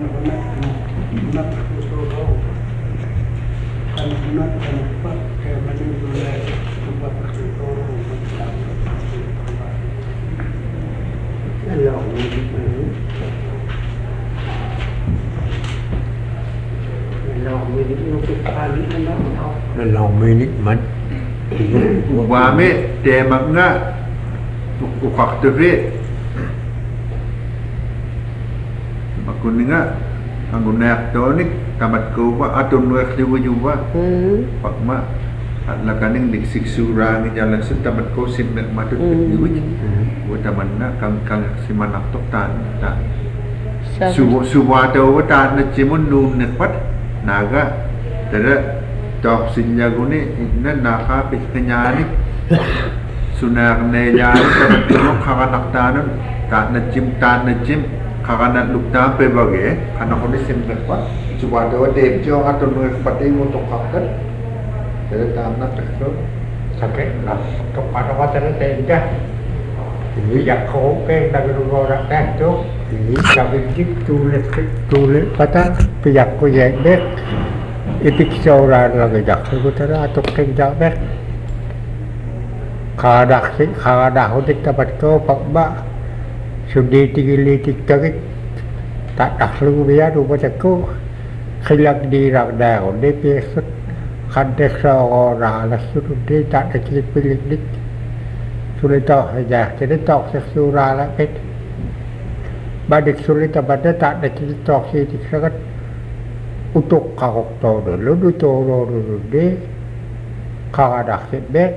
Wame temangga ukaktere makuninga anggunak tonik tamat ko ba aton nuak juga pakma atla kaning diksik surang jalan setamat ko sinnek matut diwij buat tamanna kang simanak tok tan suwa tahu tan na cimun nun nekpat naga tada tok sinjagune inna naka pikanyani sunak nejani tamat ko kakanak tanon tan na cim kakanak lukta pe bage kana ko ni sinnek pat suwa tahu dem jo aton nuak pati untuk kakat tada tamat ko sakit lah kepada wajan tenda ini yang kau ke dari luar dan tu ini kami tulis pada pihak ku yang dek itu seorang lagi dak sebenarnya atau kerja dek kada hodik dapat kau pakba sudah tinggi tinggi tak lu biar tu macam kau hilang di rakda dia biasa kadek seorang lah sudah tak ada pilih dik sulit aja jadi tok seksura lah pet badik sulit abada tak ada tok sih sangat untuk kau tahu dulu deh kau ada sebab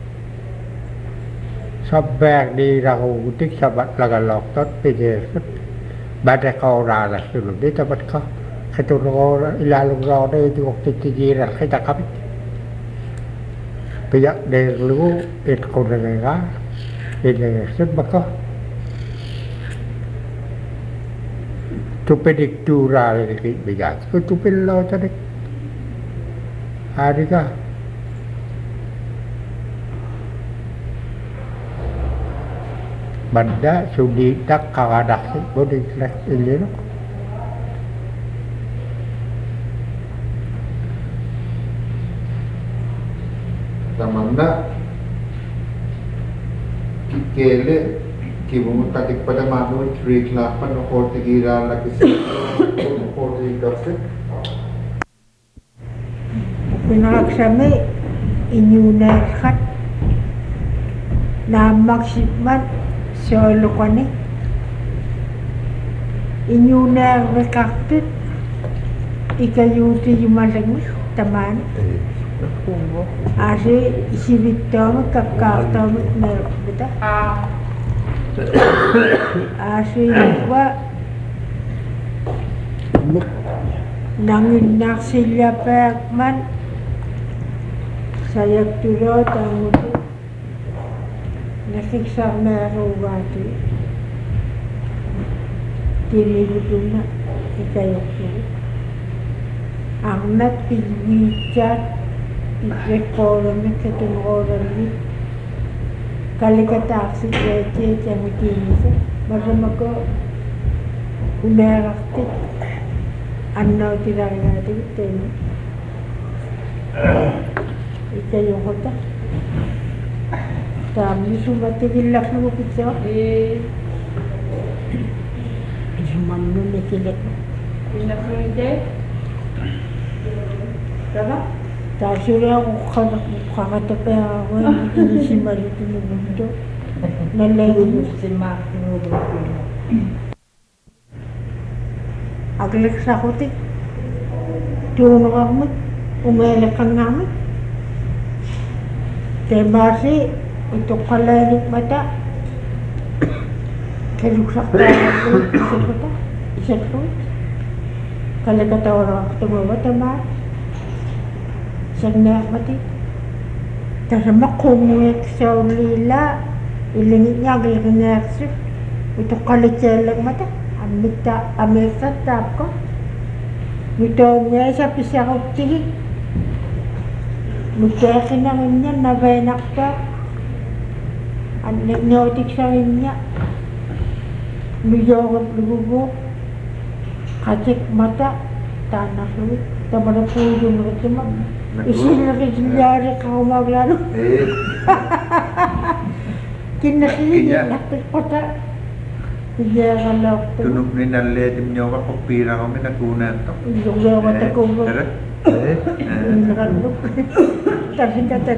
sabak di rahu tik sabat laga loktot pejes badik kau rala sulit dia dapat kau keturun ilalu kau deh itu waktu jiran kita kapit bây để lũ ít con người gá ít người rất bất có chụp đi chụp ra thì bây giờ cứ chụp lo cho đấy đi cả benda sudi dak kagadak bodi lek ini loh tamanda kikele kibumu tatik pada manu trik lapan okor tigira lagi okor tiga pinalaksami inyunar khat na maksimal solo kani inyunar rekaktit ikayuti yumalangi taman Asi isibitama kakatama na bita. Asi wa nangin sila pekman saya turut ang nasiksa meron wati tinilito na ikayok turut ang napiwicat rekoran na ketungoran ni kalikataksi kece cemutini maramago unerakti annaw tirangati teni ikayong kota tamni sumatigilak mo kitsa manno nikilek pinakruide Berapa? Tasura ako kakatapay ako hindi si Marito na mundo nalayo si Marito aglik sa kuti tulong ako umelak kang namin temasi ito kalanik mata kaluksak na isa ko kalagata orang tumawata ba Sagna mati. Tasama kumwek sa ulila. Ilingit niya gilgingersi. Ito kalitselang mata. Amita tap ko. Ito niya sa pisakot tigi. Muteki na rin niya. Nabenak pa. Nagnotik sa rin niya. Nuyokot lububo. Kacik mata tanah lu, tabara pujo lu cuma isi lagi jari kau maglaro. Kina nakit pata. Iya kalau Tunuk ni nalle tim nyawa kopira kami nak guna tu. juga mata kau. Tapi kata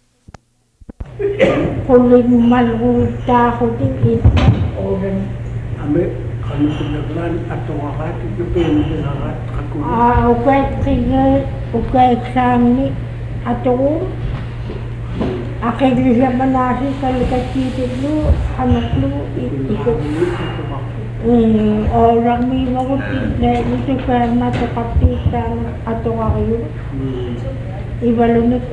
kuling malu tahu tinggi orang ambil kalau kebenaran atau apa itu pengen aku ukai tinggal ukai sami atau akhir dia menasi kalau kecil itu anak lu ikut orang mau tidak itu karena kepastian atau apa ibalun itu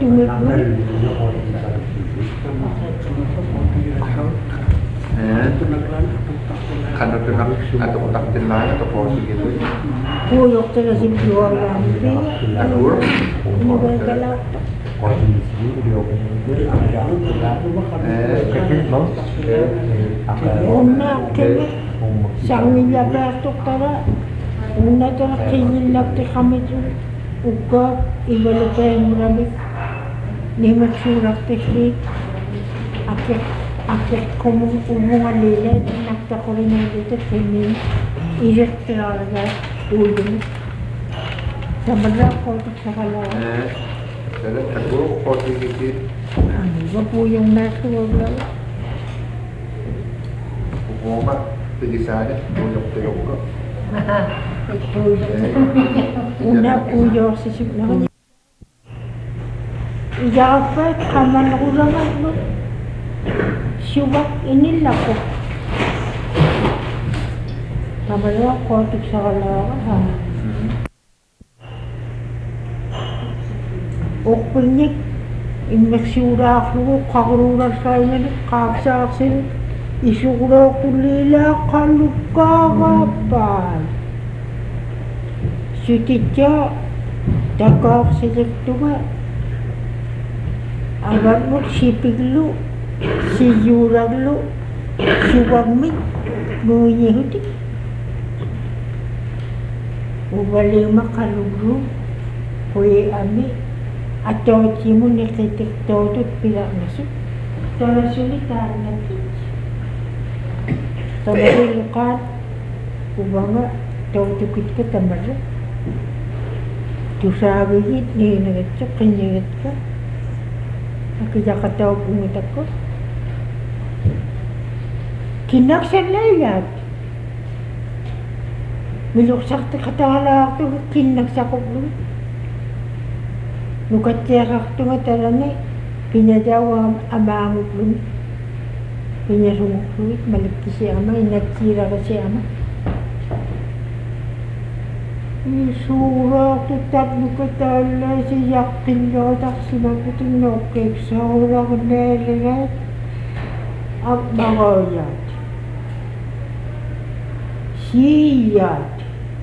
Kan ada nak atau tak lain atau posisi gitu. Puyok terus jual nanti. Adur. Ini berkelau. Una kene sang nila bertuk tara. Una tara kinilak te kami tu. Uka ibalo pa yung marami. Ni magsurak te si. Akit kumungan lila. Nakta ko rin ang dito. Kini irit talaga. Ulo. Sa madra ko ito sa kalawa. Jadi aku posisi gitu. Iba po yung nasa wala. Guma pergi sana, tuyok ko. Una puyo si Sibna. Iyapa kaman ko naman mo. Subak inila ko. Kamala ko tuk sa kalawa. Okpulnik inmaksura ko kagrura sa inyo kapsa asin isura ko lila kalukakapan sutitya takak selektuga agar mo sipiglu siyuraglu subagmit ngunyihuti ubalima kalugru kuya ami atau cimun ni kritik tawtut pila masuk tara sulitan nanti tara lukan ubanga tawtut kita tamara tu sabi hit ni nagacak kanyit ka nakijaka taw pumita ko kinaksan layat miluksak te katala to kinaksak ko Nukatiyakak ito nga talangay, pinadawa amangot lun. Pinasumukluit, malipti si ama, inagtira ka si ama. Isura ito tatlo ka talay, si yakin lodak, sinagot yung nokek, sa urang nelirat, at bangayat. Siyat,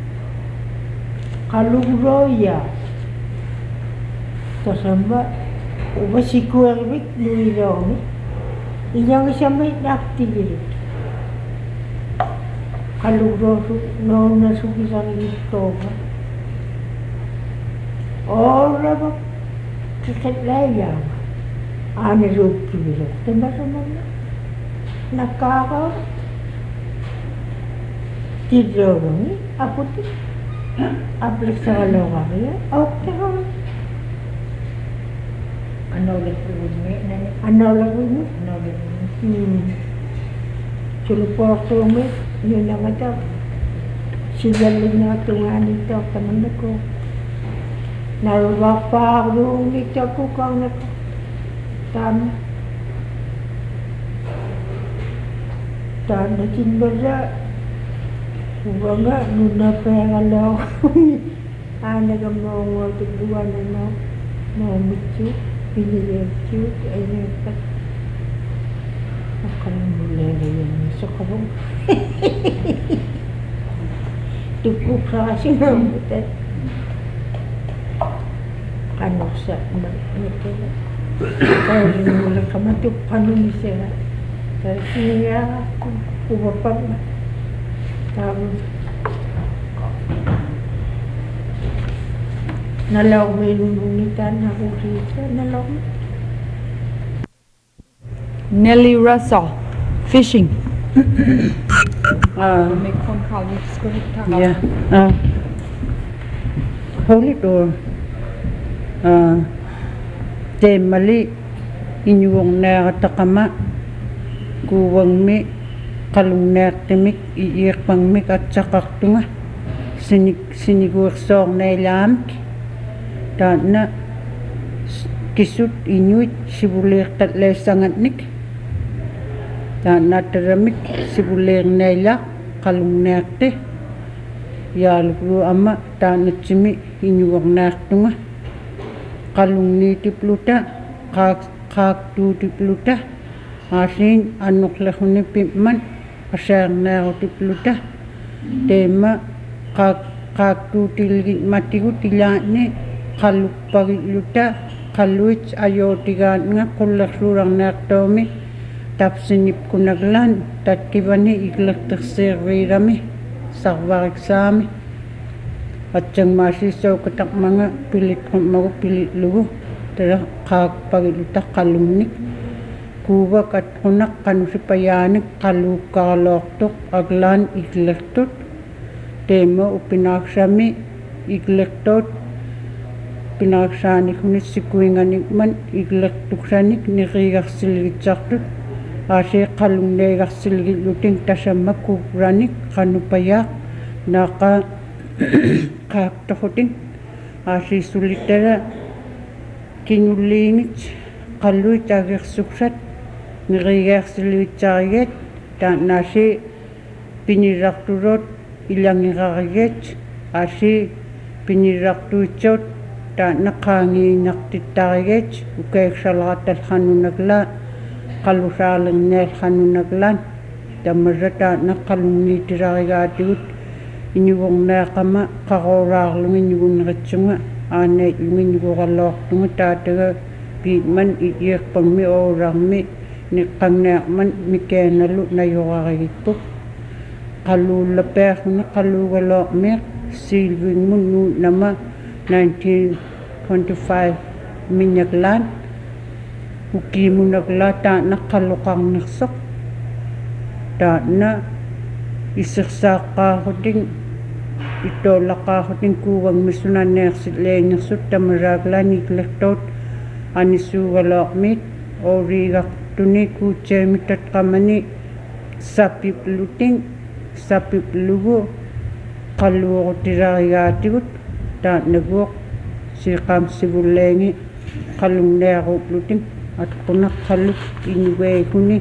kalugroyat, Tasamba, uba si Kuerbik nililaw ni. Iyang siya may naktigilit. Kalugro noong nasuki sa nilito ba. Ora ba, kikitlayang. Ani roof kibilat. Diba sa mga nakakaw? Tidro ni, aputi. Aplik sa kalawa kaya. Okay ka. Ano ulit po ni? Ano ulit po ni? Ano ulit po ni? Suluporto mo, yun lang ito. Sigalig na tungan ito, pananda ko. Narapagong ito ko kang ito. Tama. Tama tinbala. Suba nga, nung napengalaw ko ni. Nagamawang tubuan na mamitsu. Pinilipsu, ay napat. Nakamulera yan sa kabong. Tukok sa kasi namutat. Kanok sa matila. Kaya rinula ka matupan nun siya. Kaya siya, pumapag na. Tapos, nalaumilununitaan hakusiita nalaum. Nelly Russell, fishing. มีคนเขานี่ก็ทำ Yeah. Hold it or Mali inyuang na takama kuwang mi kalung na timik iiyak pang mik at sakak tunga siniguak song na ilam ta na kisut inuit sibulir tatlay sangat nik ta na taramik sibulir na ilak kalung na te yaluglu ama ta na tsimi inyuang na tunga kalung ni tipluta kak tu tipluta asin anok lahuni pimman asar na tipluta tema kak tu tilgit matigu tilane kaluk pagluta kaluit ayo tigan nga kulak surang naktomi tapsinip kunaglan tatkibani iglak taksirami sakwarik sami at siyang masisaw katak mga pilit kong mga pilit lugo tara kagpagilutak kalumnik kuwak at kunak kanusipayanik kalukaloktok aglan iglektot tema upinaksami iglektot pinaksanik hunit sikuinganik man iglektuksanik nikigak silgitsaktot ase kalunegak silgitluting tasama kukranik kanupayak naka kaktakutin asi sulitera kinulinit kaluy tagik suksat ngirigak silitsaget ta nasi pinirakturot ilang ngiraget asi piniraktuchot ta nakangi naktitaget ukek salatal hanunagla kalusalang nel hanunaglan tamarata nakalunitiragatut inyuwang nakama kakorarlung inyuwang nakatsunga anay yung inyuwang kaloktunga tataga pitman iiyak pang mi orang mi nikang nakman mikenalu na yukakikpo kalulapek na kalugalok mek silving munu nama 1925 minyaglan ukimu naglata na kalukang naksok ta na isaksaka ko ding ito laka ko ding kuwang misunan neksit lenyang sut tamaraglan iglektot anisu walokmit origak tuni kuche mitat kamani sapip luting sapip lugo kaluwa ko tiragatigut ta nagwok sikam sibulengi kalung nekop luting at kunak kaluk inuwe kuni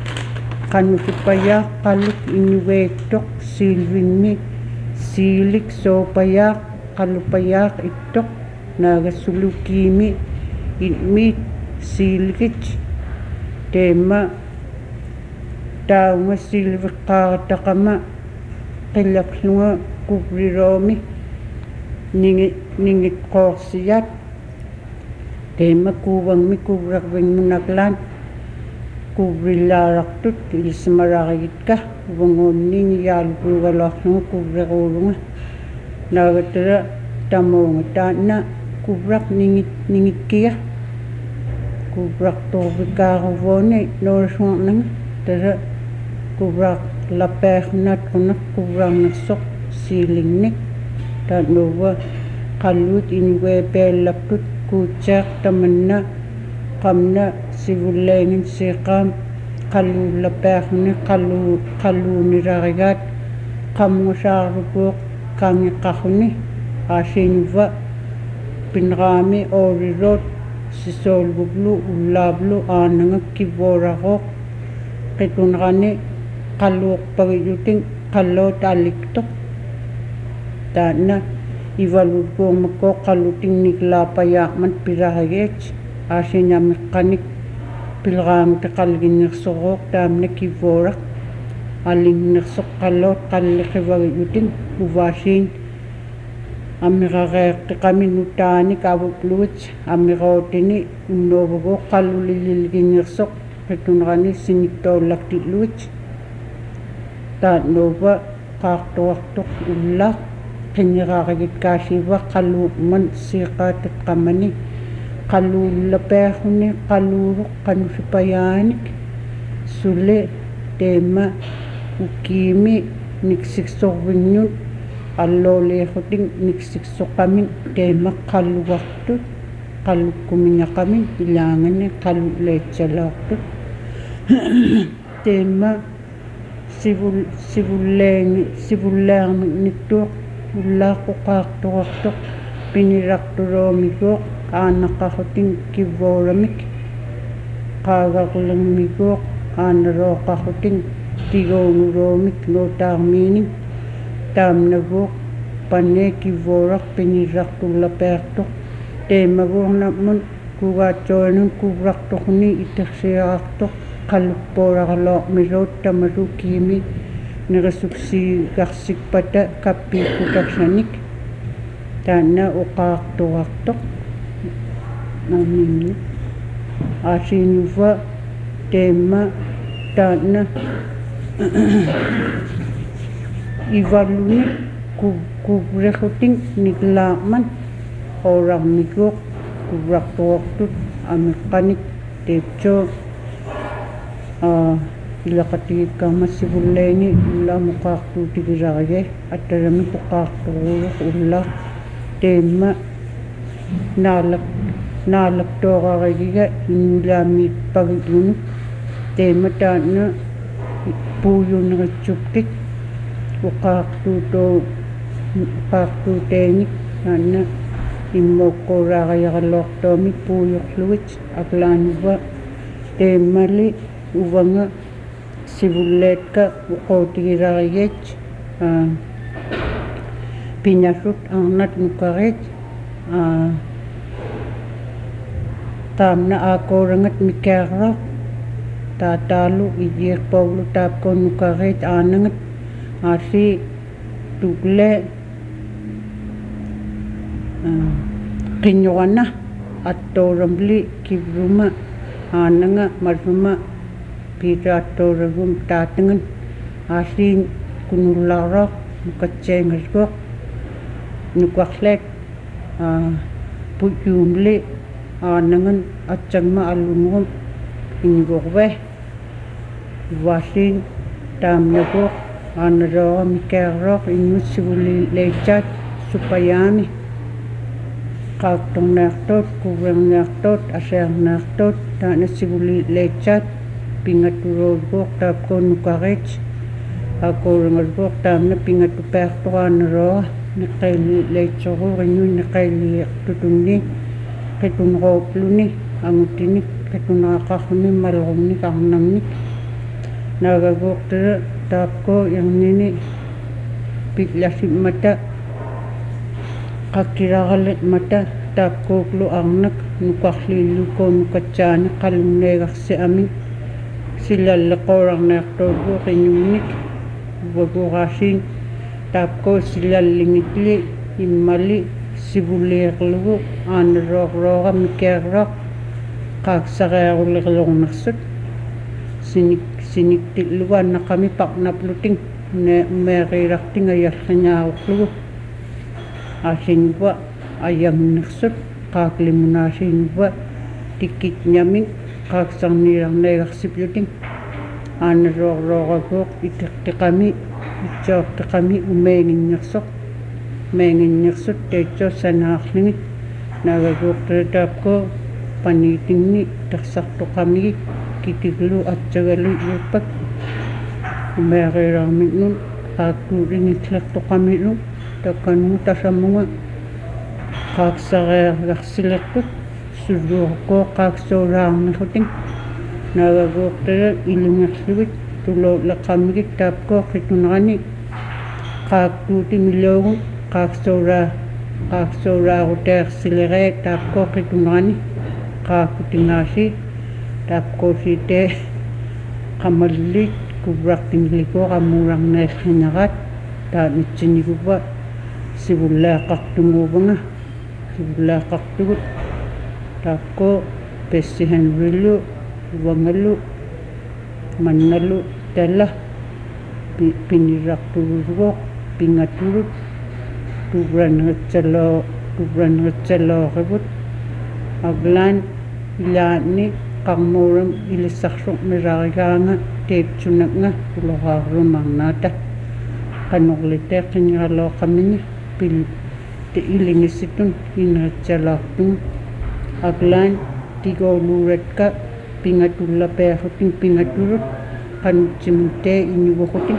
kanusipayak kaluk inuwek tok silving mi silik sopayak kalupayak itok nagasulukimi itmit silikich tema tao nga silvik kakatakama kilaklunga kubriromi ningit korsiyat tema kuwang mi kubrakbing munaglan kubrilaraktot ilismarakit ka wangon ning yalugulak ng kubrakulunga nagatara tamong ta na kubrak ningit kia kubrak tobik kakavone norsong nang tara kubrak lapek nat kunak kubrak nasok silingnik tanuwa kalut inwe pelaptut kucak tamanna kamna sivulengin sikam kalu lapek ni kalu niragat kamu sarupok kami kahuni asinva pinrami orirot sisol gublu ulablu ananga kiborako ketunrani kaluk pagiyuting kalot aliktok tana ivalud ko mako kaluting niklapayak man pirahagech asinya mekanik pilgang takalgin naksokok tamne kivorak aling naksok kalot kalikivagiyuting uvasin Amerikak kami nutani kabupluch Amerikotini unobo kalulililgin naksok ketunrani sinikto laktiluch ta nova kaktuaktok ulak qinniqaaqigit kaasiva qallu man siqaatat qamani qalluullapeerruni qalluuruq qanusipayaanik sule teema ukiimi niksiksorvinnun qallooliirutin niksiksoqamin teema qalluartut qallukkumiñaqamin ilaangani qalluleetsalaartut teema sivullaarniktuuq ullaaqoqaartorartoq pinirartuloomiguuq aanaqarrutin kivvooramik qaagarulermiguuq aanalooqarrutin tigoonuloomik nootaarmiinik taamnaguuq panee kivvooraq pinirartullapeertoq teemaguornammun kugaatsoanun kuurartorni itersiarartoq qalluppoolaraloormiluut tamalukiimi nerisuksiigarsikpata kappiikkutarsanik taanna uqaartorartoq naamini aasiinuva teema taanna ivalluni kuvrerrutin niklaarman oorarmiguuq kuvrartorartut ameqqanik teepsoo ilaqatigikkaamassivulleeni ullaamuqaartuutigilariye attalami puqaartoruuruq ullaa teema naalaktoorarigiga inulaamiippagigunu teema taanna puuyuneritsuptik uqaartuuteenik taanna immoqqooraaриараллуартуами puuyurlugit aklaanuva teemmali uvanga sivulleetka uqootigilarigiit pinasut arnat nukarit taamna aakorangat mikaarraq taataalu ijiirpooglu taapkoon nukarit aanangat aasi tukle qinnuqana attooramli kivruma aananga marfuma piiraattooragum taatangan aasiin kunullaaraq nukatsiangasgoq nukarleet puyuumli aanangan atsangma allunugum inigorve vaasiin taamnagoq aanalooqa mikaarroq innussivulleitsaat supayaami qaaktornaartoot kuvernaartoot asearnaartoot taanassivulleitsaat pingatturoorgoq taapkoon nukarit aakorangasgoq taamna pingattupaartoraanalooqa neqailleitsoruurinnuin neqailliiqtutunni qitunroopluni angutinik qitunaqarruni malrumnik arnamnik naagagoqtara taapkoo yarnini piklasimmata qakkiraqaletmata taapkooklu arnak nukarliillukoo nukatsaani qalunneegarsiamin silalleqoorarneartoorguuq inuunik uvaguuraasiin taapkoo silallingitli immali sivulleerlugu aanalooqrooqa mikaarraq qaaksarearullerlornersut siniktillugu annaqami paqnaplutin meeriilartingayalliñaaruqlugu aasinuva ayannersut qaaklimunaasiinuva tikkitñamin qaaksarniilarneegarsiplutin aanalooqrooqaguuq itertiqami itsoortiqami umeenginnersut teetsoo sanaarlingit naagaguuqtara taapkoo paniitinni tersartoqamigi kitiglu atsagalu yuuppak umeeriilarminnun qaaktuutingitlertoqamilu takkanmu tasammunga qaaksareergarsilertut sulluurkoo qaaksoolaarnerrutin naagaguuqtara ilungerlugit tulooleqamigit taapkoo qitunarani qaaktuutimiloogun qaaksoolaaruteersileree taapkoo qitunarani qaakutingaasi taapkoosiitee qamallit kuvraqtinglikoo qamuularneerrinaqat taanitsiniguva sivullaaqartumuuvanga sivullaaqartugut taapkoo pessihanrillu uvangallu mannalu talla pinirartulurugoq pingattulut turangatsalooqivut aglaan ilaanni qarmuuram ilissarsuq milarigaanga teepsunaqnga uloqaarumarnaata qanorliteq qinniqalooqamini pil te ilingissitun ineratsalaartung aglaan tigooluuratka pingatullapearutin pingatullut qanutsimuttee iñuguqutin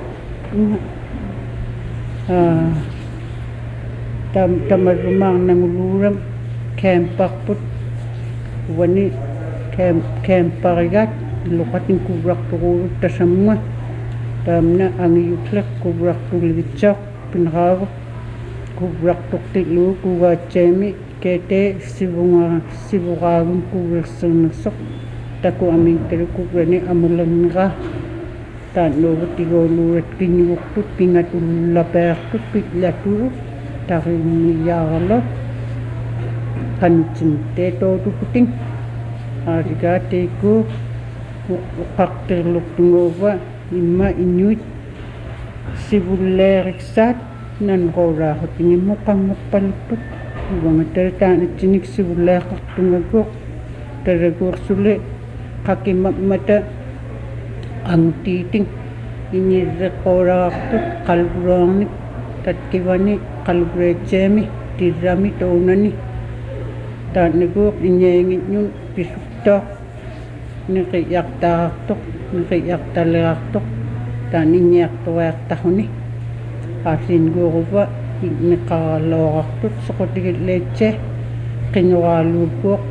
tamarrumaarnanguluuram caamparput wani camparigat luqatin kuvraqturuurut tasammunga taamna angiyutleq kuvraqtuligitsaaq pinraagu kuvraqtuqtiluu kugaatsaami keetee sivuraagun kuversernersoq taku aminkalu kuvrani amulanneraa taannuugut tigooluurat kinniuqtut pingatullapeartut pitlaturu tarimmiyaaralo qanutsimtee tootukutin aarigaateiku uqqartirluktunguuva imma inuit sivulleeriksaat nanqooraaxutinimmu qammerpaluttut uvangatara taanatsinik sivulleeqartungaguuq taraguursuli qakimammata angutiiting inirreqooraqartut qalburoornik tatkivani qalbureetseemi tirrami tounani taannaguuq inyeengitñun pisuktoq niqi'yaqtaaqartoq niqi'yaqtaleqartoq taan inñiaqtuqiaqtajuni aallinguuruva niqaralooqartut soqutigileetse qiñuraaluuppuuq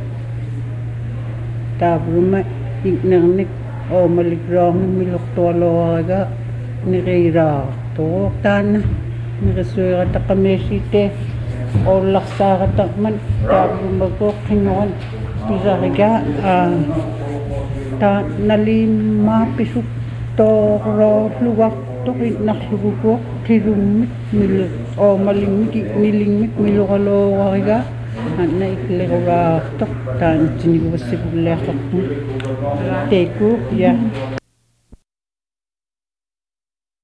taavluma ignernik oomalikroornik milortualooraga niqiiraaqarturuuq taanna niqisuirataqamiissitee oollarsaaqataqman taavlumaguuq qiñuran pisarigaa taa naliimmaa pisuk toorloorluartuq innarluguguuq qilummik oomalimmik ignilimik miluraloorarigaa anna ikleruraartoq taanitsiniguvassivulleaqartum teikuuq ya